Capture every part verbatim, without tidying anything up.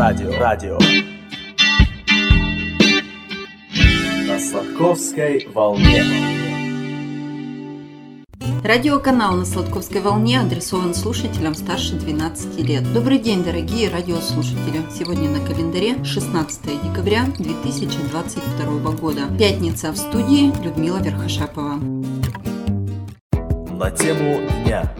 радио, радио. На Сладковской волне. Радиоканал на Сладковской волне адресован слушателям старше двенадцати лет. Добрый день, дорогие радиослушатели! Сегодня на календаре шестнадцатое декабря две тысячи двадцать второго года. Пятница. В студии Людмила Верхошапова. На тему дня.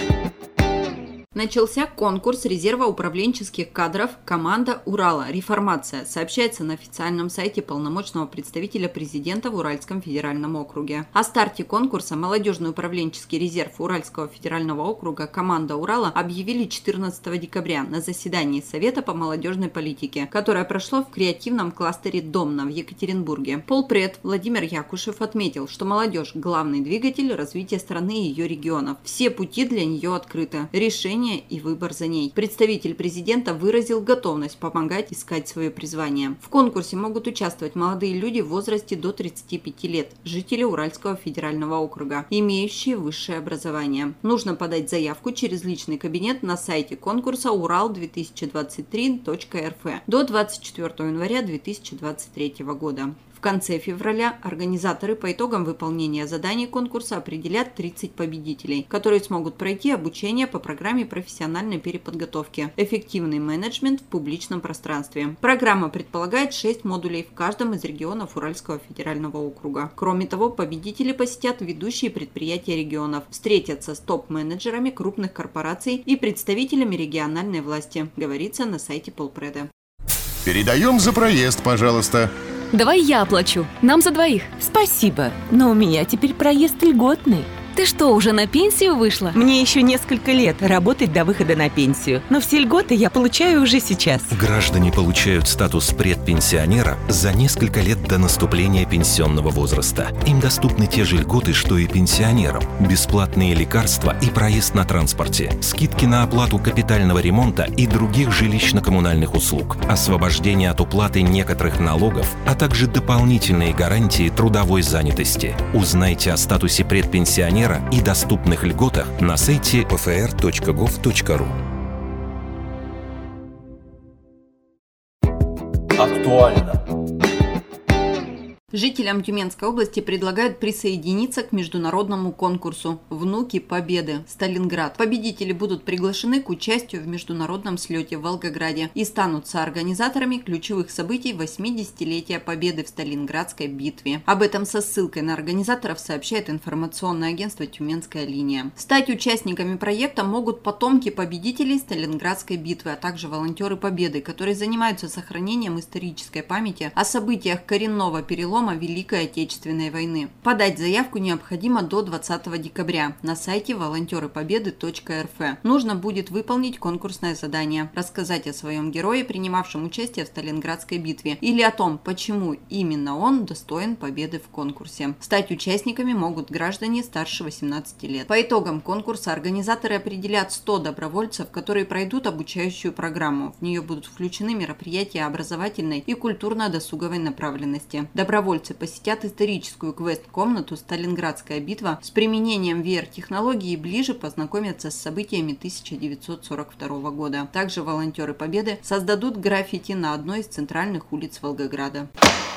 Начался конкурс резерва управленческих кадров «Команда Урала. Реформация», сообщается на официальном сайте полномочного представителя президента в Уральском федеральном округе. О старте конкурса молодежный управленческий резерв Уральского федерального округа «Команда Урала» объявили четырнадцатого декабря на заседании Совета по молодежной политике, которое прошло в креативном кластере «Домна» в Екатеринбурге. Полпред Владимир Якушев отметил, что молодежь – главный двигатель развития страны и ее регионов. Все пути для нее открыты. Решение и выбор за ней. Представитель президента выразил готовность помогать искать свое призвание. В конкурсе могут участвовать молодые люди в возрасте до тридцати пяти лет, жители Уральского федерального округа, имеющие высшее образование. Нужно подать заявку через личный кабинет на сайте конкурса урал две тысячи двадцать три точка эр эф до двадцать четвёртого января две тысячи двадцать третьего года. В конце февраля организаторы по итогам выполнения заданий конкурса определят тридцать победителей, которые смогут пройти обучение по программе профессиональной переподготовки «Эффективный менеджмент в публичном пространстве». Программа предполагает шесть модулей в каждом из регионов Уральского федерального округа. Кроме того, победители посетят ведущие предприятия регионов, встретятся с топ-менеджерами крупных корпораций и представителями региональной власти, говорится на сайте полпреда. Передаем за проезд, пожалуйста. Давай я оплачу. Нам за двоих. Спасибо, но у меня теперь проезд льготный. Ты что, уже на пенсию вышла? Мне еще несколько лет работать до выхода на пенсию, но все льготы я получаю уже сейчас. Граждане получают статус предпенсионера за несколько лет до наступления пенсионного возраста. Им доступны те же льготы, что и пенсионерам. Бесплатные лекарства и проезд на транспорте, скидки на оплату капитального ремонта и других жилищно-коммунальных услуг, освобождение от уплаты некоторых налогов, а также дополнительные гарантии трудовой занятости. Узнайте о статусе предпенсионера и доступных льготах на сайте пэ эф эр точка гов точка ру. Актуально. Жителям Тюменской области предлагают присоединиться к международному конкурсу «Внуки Победы. Сталинград». Победители будут приглашены к участию в международном слете в Волгограде и станут соорганизаторами ключевых событий восьмидесятилетия Победы в Сталинградской битве. Об этом со ссылкой на организаторов сообщает информационное агентство «Тюменская линия». Стать участниками проекта могут потомки победителей Сталинградской битвы, а также волонтеры Победы, которые занимаются сохранением исторической памяти о событиях коренного перелома Великой Отечественной войны. Подать заявку необходимо до двадцатого декабря на сайте волонтеры победы точка эр эф. Нужно будет выполнить конкурсное задание, рассказать о своем герое, принимавшем участие в Сталинградской битве, или о том, почему именно он достоин победы в конкурсе. Стать участниками могут граждане старше восемнадцати лет. По итогам конкурса организаторы определят сто добровольцев, которые пройдут обучающую программу. В нее будут включены мероприятия образовательной и культурно-досуговой направленности. Добровольцы посетят историческую квест-комнату «Сталинградская битва» с применением ви ар-технологий и ближе познакомятся с событиями тысяча девятьсот сорок второго года. Также волонтеры Победы создадут граффити на одной из центральных улиц Волгограда.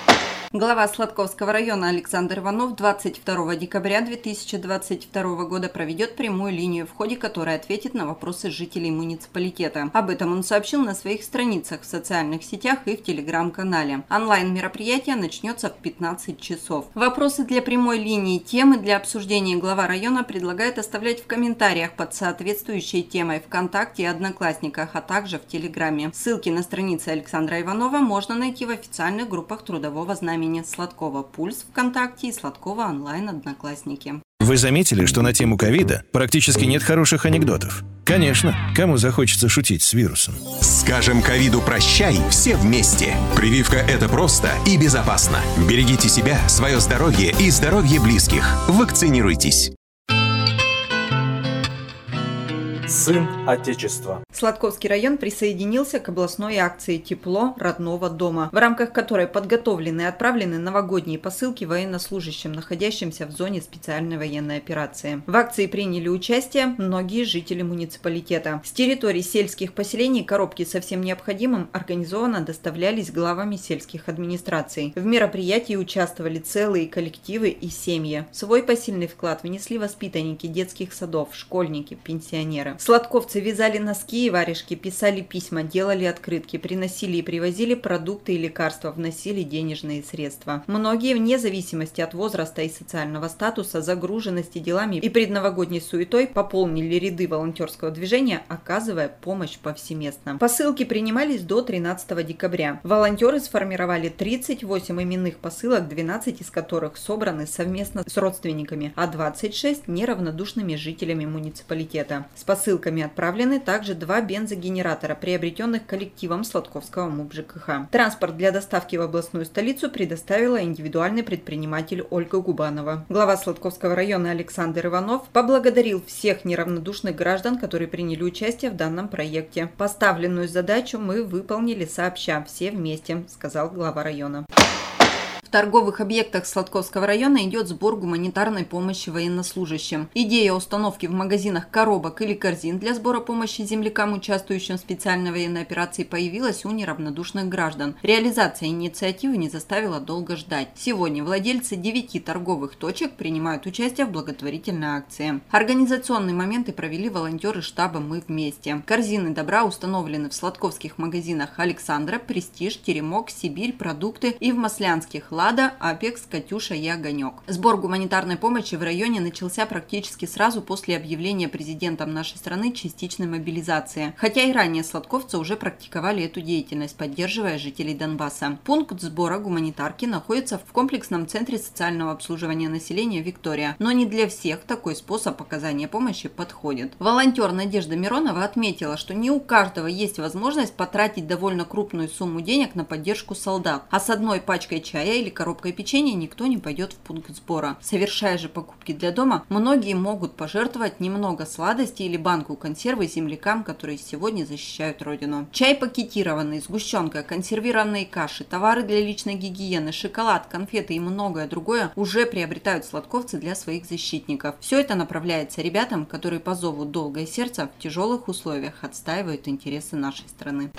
Глава Сладковского района Александр Иванов двадцать второго декабря две тысячи двадцать второго года проведет прямую линию, в ходе которой ответит на вопросы жителей муниципалитета. Об этом он сообщил на своих страницах в социальных сетях и в телеграм-канале. Онлайн-мероприятие начнется в пятнадцать часов. Вопросы для прямой линии, темы для обсуждения глава района предлагает оставлять в комментариях под соответствующей темой ВКонтакте и Одноклассниках, а также в Телеграме. Ссылки на страницы Александра Иванова можно найти в официальных группах Трудового знамени Сладкова Пульс ВКонтакте и Сладкова онлайн Одноклассники. Вы заметили, что на тему ковида практически нет хороших анекдотов? Конечно, кому захочется шутить с вирусом? Скажем ковиду прощай все вместе. Прививка – это просто и безопасно. Берегите себя, свое здоровье и здоровье близких. Вакцинируйтесь. Сын Отечества. Сладковский район присоединился к областной акции «Тепло родного дома», в рамках которой подготовлены и отправлены новогодние посылки военнослужащим, находящимся в зоне специальной военной операции. В акции приняли участие многие жители муниципалитета. С территорий сельских поселений коробки со всем необходимым организованно доставлялись главами сельских администраций. В мероприятии участвовали целые коллективы и семьи. Свой посильный вклад внесли воспитанники детских садов, школьники, пенсионеры. Сладковцы вязали носки и варежки, писали письма, делали открытки, приносили и привозили продукты и лекарства, вносили денежные средства. Многие, вне зависимости от возраста и социального статуса, загруженности делами и предновогодней суетой, пополнили ряды волонтерского движения, оказывая помощь повсеместно. Посылки принимались до тринадцатого декабря. Волонтеры сформировали тридцать восемь именных посылок, двенадцать из которых собраны совместно с родственниками, а двадцать шесть – неравнодушными жителями муниципалитета. С посылками отправлены также два бензогенератора, приобретенных коллективом Сладковского МУП-ЖКХ. Транспорт для доставки в областную столицу предоставила индивидуальный предприниматель Ольга Губанова. Глава Сладковского района Александр Иванов поблагодарил всех неравнодушных граждан, которые приняли участие в данном проекте. Поставленную задачу мы выполнили сообща, все вместе, сказал глава района. В торговых объектах Сладковского района идет сбор гуманитарной помощи военнослужащим. Идея установки в магазинах коробок или корзин для сбора помощи землякам, участвующим в специальной военной операции, появилась у неравнодушных граждан. Реализация инициативы не заставила долго ждать. Сегодня владельцы девяти торговых точек принимают участие в благотворительной акции. Организационные моменты провели волонтеры штаба «Мы вместе». Корзины добра установлены в сладковских магазинах «Александра», «Престиж», «Теремок», «Сибирь», «Продукты» и в маслянских «Лада», «Апекс», «Катюша» и «Огонек». Сбор гуманитарной помощи в районе начался практически сразу после объявления президентом нашей страны частичной мобилизации. Хотя и ранее сладковцы уже практиковали эту деятельность, поддерживая жителей Донбасса. Пункт сбора гуманитарки находится в комплексном центре социального обслуживания населения «Виктория». Но не для всех такой способ оказания помощи подходит. Волонтер Надежда Миронова отметила, что не у каждого есть возможность потратить довольно крупную сумму денег на поддержку солдат, а с одной пачкой чая или коробкой печенья никто не пойдет в пункт сбора. Совершая же покупки для дома, многие могут пожертвовать немного сладостей или банку консервы землякам, которые сегодня защищают родину. Чай пакетированный, сгущенка, консервированные каши, товары для личной гигиены, шоколад, конфеты и многое другое уже приобретают сладковцы для своих защитников. Все это направляется ребятам, которые по зову долгое сердце в тяжелых условиях отстаивают интересы нашей страны.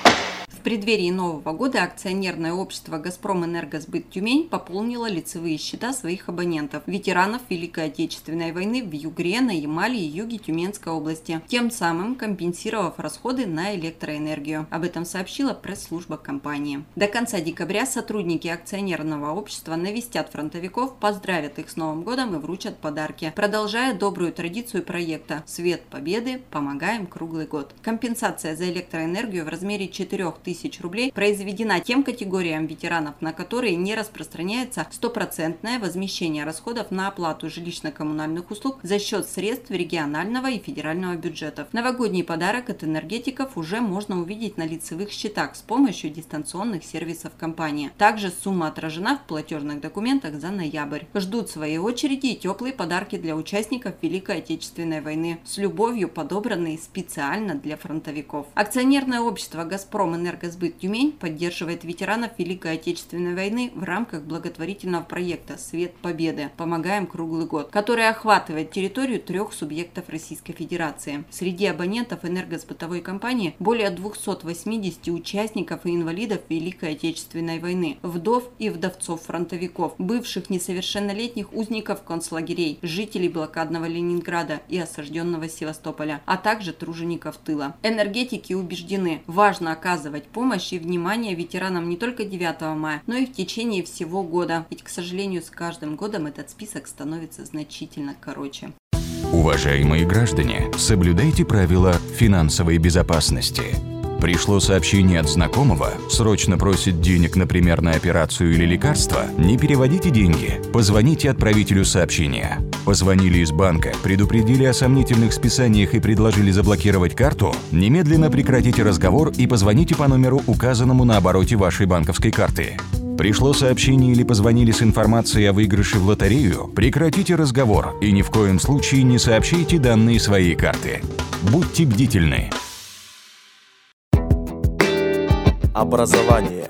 В преддверии Нового года акционерное общество «Газпром-Энергосбыт Тюмень» пополнило лицевые счета своих абонентов, ветеранов Великой Отечественной войны в Югре, на Ямале и юге Тюменской области, тем самым компенсировав расходы на электроэнергию. Об этом сообщила пресс-служба компании. До конца декабря сотрудники акционерного общества навестят фронтовиков, поздравят их с Новым годом и вручат подарки, продолжая добрую традицию проекта «Свет Победы. Помогаем круглый год». Компенсация за электроэнергию в размере четырёх тысяч рублей произведена тем категориям ветеранов, на которые не распространяется стопроцентное возмещение расходов на оплату жилищно-коммунальных услуг за счет средств регионального и федерального бюджетов. Новогодний подарок от энергетиков уже можно увидеть на лицевых счетах с помощью дистанционных сервисов компании. Также сумма отражена в платежных документах за ноябрь. Ждут в своей очереди и теплые подарки для участников Великой Отечественной войны, с любовью подобранные специально для фронтовиков. Акционерное общество «Газпром-Энергосбыт Тюмень» поддерживает ветеранов Великой Отечественной войны в рамках благотворительного проекта «Свет Победы. Помогаем круглый год», который охватывает территорию трех субъектов Российской Федерации. Среди абонентов энергосбытовой компании более двухсот восьмидесяти участников и инвалидов Великой Отечественной войны, вдов и вдовцов-фронтовиков, бывших несовершеннолетних узников концлагерей, жителей блокадного Ленинграда и осажденного Севастополя, а также тружеников тыла. Энергетики убеждены, важно оказывать помощь и внимание ветеранам не только девятого мая, но и в течение всего года. Ведь, к сожалению, с каждым годом этот список становится значительно короче. Уважаемые граждане, соблюдайте правила финансовой безопасности. Пришло сообщение от знакомого, срочно просит денег, например, на операцию или лекарство? Не переводите деньги, позвоните отправителю сообщения. Позвонили из банка, предупредили о сомнительных списаниях и предложили заблокировать карту? Немедленно прекратите разговор и позвоните по номеру, указанному на обороте вашей банковской карты. Пришло сообщение или позвонили с информацией о выигрыше в лотерею? Прекратите разговор и ни в коем случае не сообщайте данные своей карты. Будьте бдительны. Образование.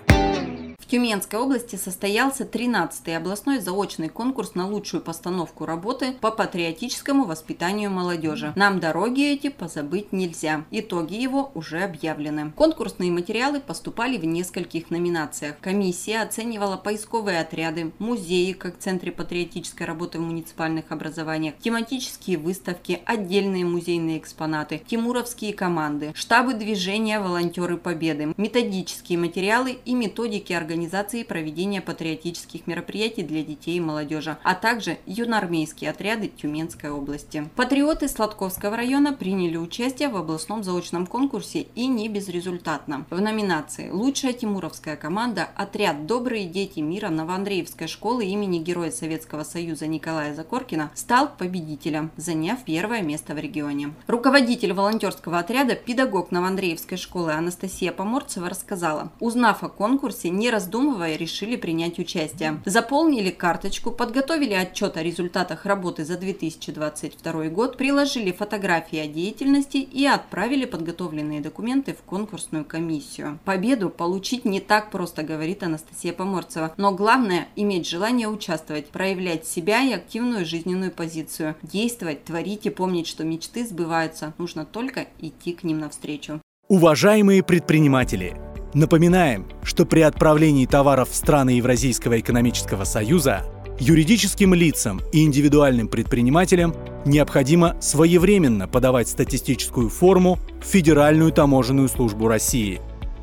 В Тюменской области состоялся тринадцатый областной заочный конкурс на лучшую постановку работы по патриотическому воспитанию молодежи. Нам дороги эти позабыть нельзя. Итоги его уже объявлены. Конкурсные материалы поступали в нескольких номинациях. Комиссия оценивала поисковые отряды, музеи как центры патриотической работы в муниципальных образованиях, тематические выставки, отдельные музейные экспонаты, тимуровские команды, штабы движения «Волонтеры Победы», методические материалы и методики организации организации проведения патриотических мероприятий для детей и молодежи, а также юноармейские отряды Тюменской области. Патриоты Сладковского района приняли участие в областном заочном конкурсе и не безрезультатно. В номинации «Лучшая тимуровская команда» отряд «Добрые дети мира» Новоандреевской школы имени Героя Советского Союза Николая Закоркина стал победителем, заняв первое место в регионе. Руководитель волонтерского отряда, педагог Новоандреевской школы Анастасия Поморцева рассказала: узнав о конкурсе, не раздумывая, решили принять участие. Заполнили карточку, подготовили отчет о результатах работы за две тысячи двадцать второй год, приложили фотографии о деятельности и отправили подготовленные документы в конкурсную комиссию. Победу получить не так просто, говорит Анастасия Поморцева, но главное – иметь желание участвовать, проявлять себя и активную жизненную позицию, действовать, творить и помнить, что мечты сбываются, нужно только идти к ним навстречу. Уважаемые предприниматели! Напоминаем, что при отправлении товаров в страны Евразийского экономического союза юридическим лицам и индивидуальным предпринимателям необходимо своевременно подавать статистическую форму в Федеральную таможенную службу России.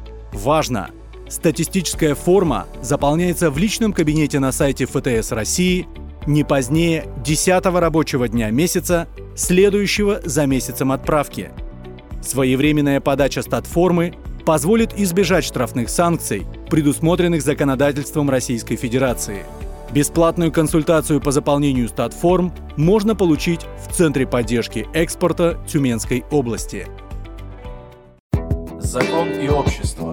Важно! Статистическая форма заполняется в личном кабинете на сайте эф тэ эс России не позднее десятого рабочего дня месяца, следующего за месяцем отправки. Своевременная подача статформы позволит избежать штрафных санкций, предусмотренных законодательством Российской Федерации. Бесплатную консультацию по заполнению статформ можно получить в Центре поддержки экспорта Тюменской области. Закон и общество.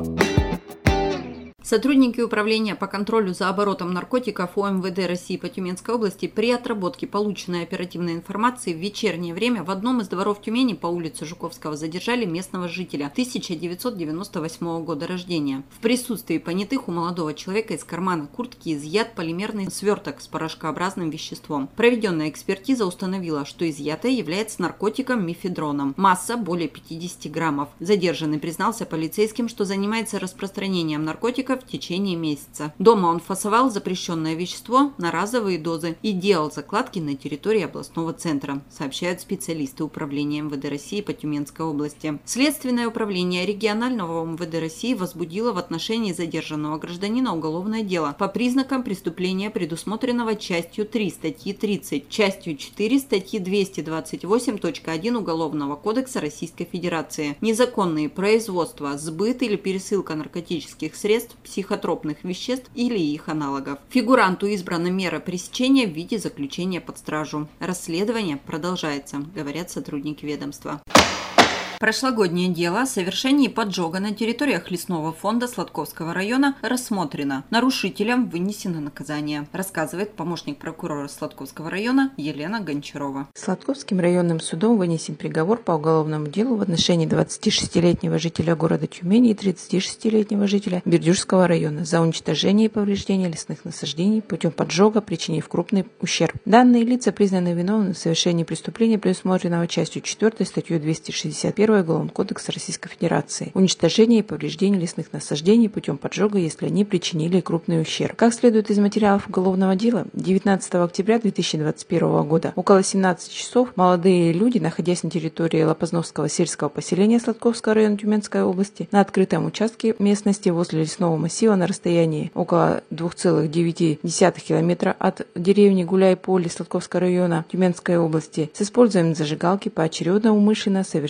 Сотрудники Управления по контролю за оборотом наркотиков о эм вэ дэ России по Тюменской области при отработке полученной оперативной информации в вечернее время в одном из дворов Тюмени по улице Жуковского задержали местного жителя тысяча девятьсот девяносто восьмого года рождения. В присутствии понятых у молодого человека из кармана куртки изъят полимерный сверток с порошкообразным веществом. Проведенная экспертиза установила, что изъятое является наркотиком мефедроном. Масса более пятидесяти граммов. Задержанный признался полицейским, что занимается распространением наркотиков в течение месяца. Дома он фасовал запрещенное вещество на разовые дозы и делал закладки на территории областного центра, сообщают специалисты Управления эм вэ дэ России по Тюменской области. Следственное управление регионального эм вэ дэ России возбудило в отношении задержанного гражданина уголовное дело по признакам преступления, предусмотренного частью три статьи тридцать, частью четыре статьи двести двадцать восемь точка один Уголовного кодекса Российской Федерации. Незаконные производство, сбыт или пересылка наркотических средств, психотропных веществ или их аналогов. Фигуранту избрана мера пресечения в виде заключения под стражу. Расследование продолжается, говорят сотрудники ведомства. Прошлогоднее дело о совершении поджога на территориях лесного фонда Сладковского района рассмотрено. Нарушителям вынесено наказание, рассказывает помощник прокурора Сладковского района Елена Гончарова. Сладковским районным судом вынесен приговор по уголовному делу в отношении двадцатишестилетнего жителя города Тюмени и тридцатишестилетнего жителя Бердюжского района за уничтожение и повреждение лесных насаждений путем поджога, причинив крупный ущерб. Данные лица признаны виновными в совершении преступления, предусмотренного частью четвёртой статьей двести шестьдесят первой Уголовного кодекса Российской Федерации. Уничтожение и повреждение лесных насаждений путем поджога, если они причинили крупный ущерб. Как следует из материалов уголовного дела, девятнадцатого октября две тысячи двадцать первого года около семнадцати часов молодые люди, находясь на территории Лопозновского сельского поселения Сладковского района Тюменской области, на открытом участке местности возле лесного массива на расстоянии около двух целых девяти десятых километра от деревни Гуляй-Поле Сладковского района Тюменской области, с использованием зажигалки поочередно умышленно совершили поджог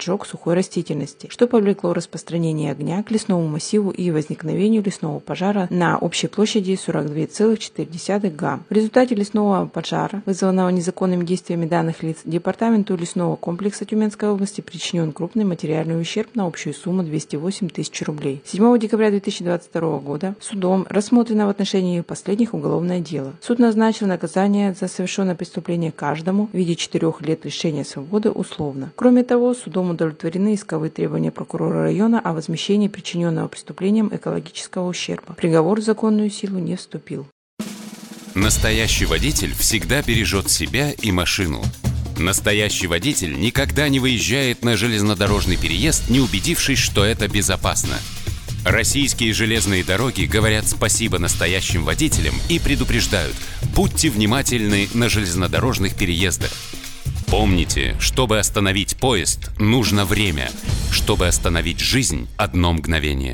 поджог сухой растительности, что повлекло распространение огня к лесному массиву и возникновению лесного пожара на общей площади сорок два целых четыре десятых га. В результате лесного пожара, вызванного незаконными действиями данных лиц, департаменту лесного комплекса Тюменской области причинен крупный материальный ущерб на общую сумму двести восемь тысяч рублей. седьмого декабря две тысячи двадцать второго года судом рассмотрено в отношении последних уголовное дело. Суд назначил наказание за совершенное преступление каждому в виде четырех лет лишения свободы условно. Кроме того, судом удовлетворены исковые требования прокурора района о возмещении причиненного преступлением экологического ущерба. Приговор в законную силу не вступил. Настоящий водитель всегда бережет себя и машину. Настоящий водитель никогда не выезжает на железнодорожный переезд, не убедившись, что это безопасно. Российские железные дороги говорят спасибо настоящим водителям и предупреждают: будьте внимательны на железнодорожных переездах. Помните, чтобы остановить поезд, нужно время. Чтобы остановить жизнь, одно мгновение.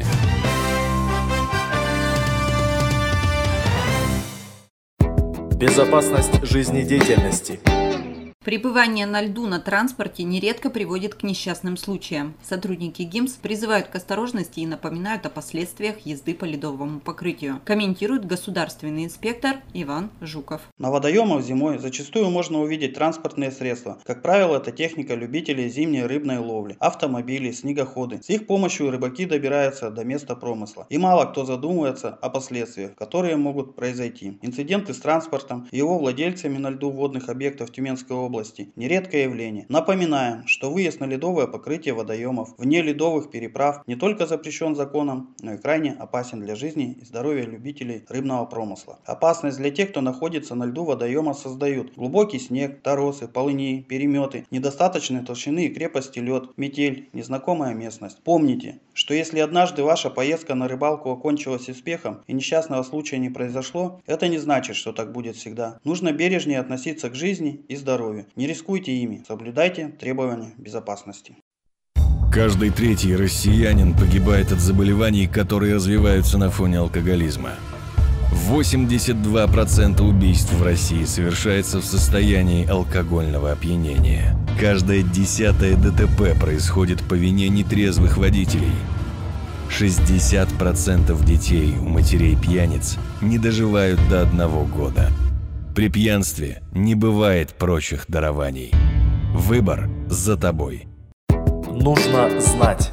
Безопасность жизнедеятельности. Пребывание на льду на транспорте нередко приводит к несчастным случаям. Сотрудники ГИМС призывают к осторожности и напоминают о последствиях езды по ледовому покрытию. Комментирует государственный инспектор Иван Жуков. На водоемах зимой зачастую можно увидеть транспортные средства. Как правило, это техника любителей зимней рыбной ловли, автомобили, снегоходы. С их помощью рыбаки добираются до места промысла. И мало кто задумывается о последствиях, которые могут произойти. Инциденты с транспортом и его владельцами на льду водных объектов Тюменской области нередкое явление. Напоминаем, что выезд на ледовое покрытие водоемов вне ледовых переправ не только запрещен законом, но и крайне опасен для жизни и здоровья любителей рыбного промысла. Опасность для тех, кто находится на льду водоема, создают глубокий снег, торосы, полыньи, переметы, недостаточной толщины и крепости лед, метель, незнакомая местность. Помните, что если однажды ваша поездка на рыбалку окончилась успехом и несчастного случая не произошло, это не значит, что так будет всегда. Нужно бережнее относиться к жизни и здоровью. Не рискуйте ими, соблюдайте требования безопасности. Каждый третий россиянин погибает от заболеваний, которые развиваются на фоне алкоголизма. восемьдесят два процента убийств в России совершается в состоянии алкогольного опьянения. Каждое десятое ДТП происходит по вине нетрезвых водителей. шестьдесят процентов детей у матерей-пьяниц не доживают до одного года. При пьянстве не бывает прочих дарований. Выбор за тобой. Нужно знать.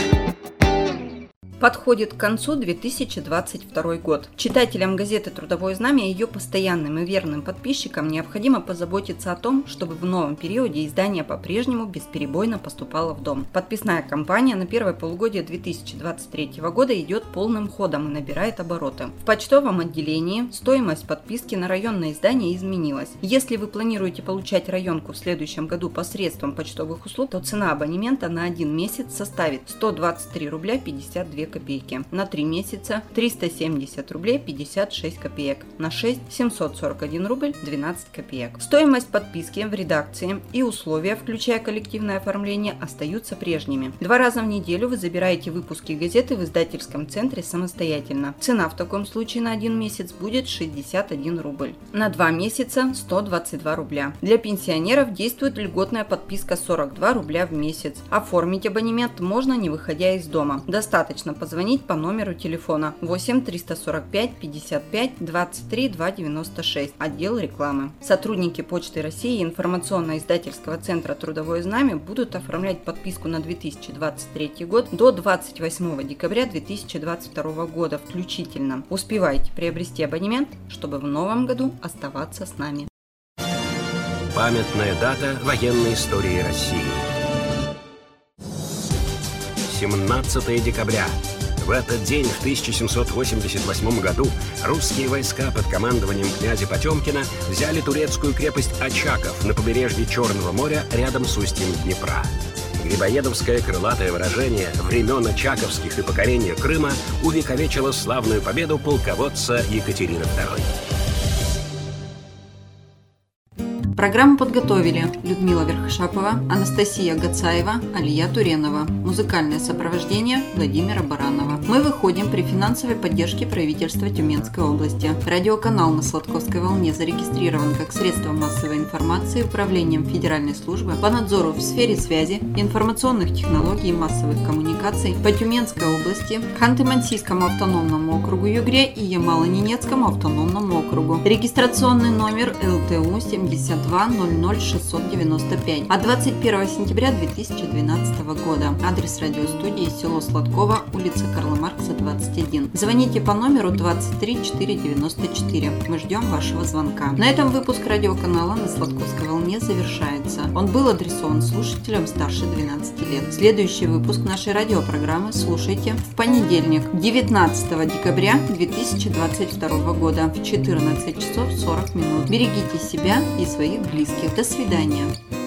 Подходит к концу две тысячи двадцать второй год. Читателям газеты «Трудовое знамя» и ее постоянным и верным подписчикам необходимо позаботиться о том, чтобы в новом периоде издание по-прежнему бесперебойно поступало в дом. Подписная кампания на первое полугодие две тысячи двадцать третьего года идет полным ходом и набирает обороты. В почтовом отделении стоимость подписки на районное издание изменилась. Если вы планируете получать районку в следующем году посредством почтовых услуг, то цена абонемента на один месяц составит сто двадцать три рубля пятьдесят две копейки, на три месяца триста семьдесят рублей пятьдесят шесть копеек, на шесть семьсот сорок один рубль двенадцать копеек. Стоимость подписки в редакции и условия, включая коллективное оформление, остаются прежними. Два раза в неделю вы забираете выпуски газеты в издательском центре самостоятельно. Цена в таком случае на один месяц будет шестьдесят один рубль, на два месяца сто двадцать два рубля. Для пенсионеров действует льготная подписка сорок два рубля в месяц. Оформить абонемент можно, не выходя из дома. Достаточно позвонить по номеру телефона восемь триста сорок пять пятьдесят пять двадцать три двести девяносто шесть, отдел рекламы. Сотрудники Почты России и информационно-издательского центра «Трудовое знамя» будут оформлять подписку на две тысячи двадцать третий год до двадцать восьмого декабря две тысячи двадцать второго года включительно. Успевайте приобрести абонемент, чтобы в новом году оставаться с нами. Памятная дата военной истории России. семнадцатого декабря. В этот день, в тысяча семьсот восемьдесят восьмом году, русские войска под командованием князя Потемкина взяли турецкую крепость Очаков на побережье Черного моря рядом с устьем Днепра. Грибоедовское крылатое выражение времен Очаковских и покорения Крыма увековечило славную победу полководца Екатерины второй. Программу подготовили Людмила Верхошапова, Анастасия Гацаева, Алия Туренова. Музыкальное сопровождение Владимира Баранова. Мы выходим при финансовой поддержке правительства Тюменской области. Радиоканал на Сладковской волне зарегистрирован как средство массовой информации Управлением Федеральной службы по надзору в сфере связи, информационных технологий и массовых коммуникаций по Тюменской области, Ханты-Мансийскому автономному округу Югре и Ямало-Ненецкому автономному округу. Регистрационный номер эл тэ у семьдесят два ноль ноль шестьсот девяносто пять от двадцать первого сентября две тысячи двенадцатого года. Адрес радиостудии: село Сладково, улица Карла Маркса, двадцать один. Звоните по номеру двадцать три четыреста девяносто четыре. Мы ждем вашего звонка. На этом выпуск радиоканала на Сладковской волне завершается. Он был адресован слушателям старше двенадцати лет. Следующий выпуск нашей радиопрограммы слушайте в понедельник, девятнадцатого декабря две тысячи двадцать второго года в четырнадцать часов сорок минут. Берегите себя и своих близких. До свидания.